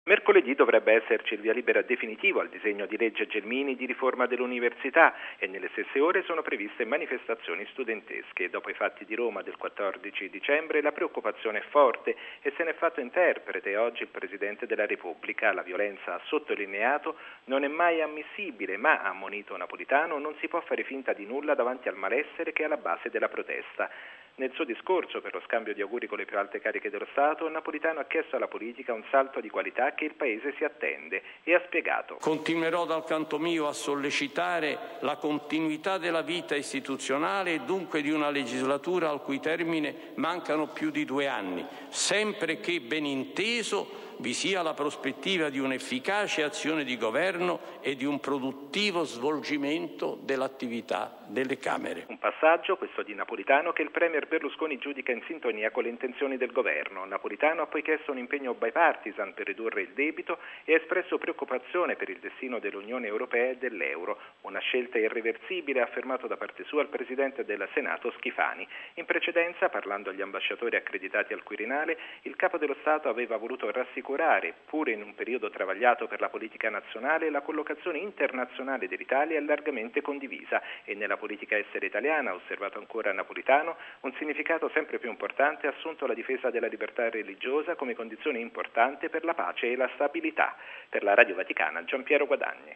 Mercoledì dovrebbe esserci il via libera definitivo al disegno di legge Gelmini di riforma dell'università e nelle stesse ore sono previste manifestazioni studentesche. Dopo i fatti di Roma del 14 dicembre la preoccupazione è forte e se ne è fatto interprete oggi il Presidente della Repubblica. La violenza, ha sottolineato, non è mai ammissibile, ma, ha ammonito Napolitano, non si può fare finta di nulla davanti al malessere che è alla base della protesta. Nel suo discorso per lo scambio di auguri con le più alte cariche dello Stato, Napolitano ha chiesto alla politica un salto di qualità che il Paese si attende e ha spiegato: continuerò dal canto mio a sollecitare la continuità della vita istituzionale e dunque di una legislatura al cui termine mancano più di 2 anni, sempre che, ben inteso, vi sia la prospettiva di un'efficace azione di governo e di un produttivo svolgimento dell'attività delle Camere. Un passaggio, questo di Napolitano, che il Premier Berlusconi giudica in sintonia con le intenzioni del governo. Napolitano ha poi chiesto un impegno bipartisan per ridurre il debito e ha espresso preoccupazione per il destino dell'Unione Europea e dell'euro. Una scelta irreversibile, ha affermato da parte sua il Presidente del Senato Schifani. In precedenza, parlando agli ambasciatori accreditati al Quirinale, il Capo dello Stato aveva voluto rassicurare, pure in un periodo travagliato per la politica nazionale, la collocazione internazionale dell'Italia è largamente condivisa e nella politica estera italiana, ha osservato ancora Napolitano, un significato sempre più importante ha assunto la difesa della libertà religiosa come condizione importante per la pace e la stabilità. Per la Radio Vaticana, Giampiero Guadagni.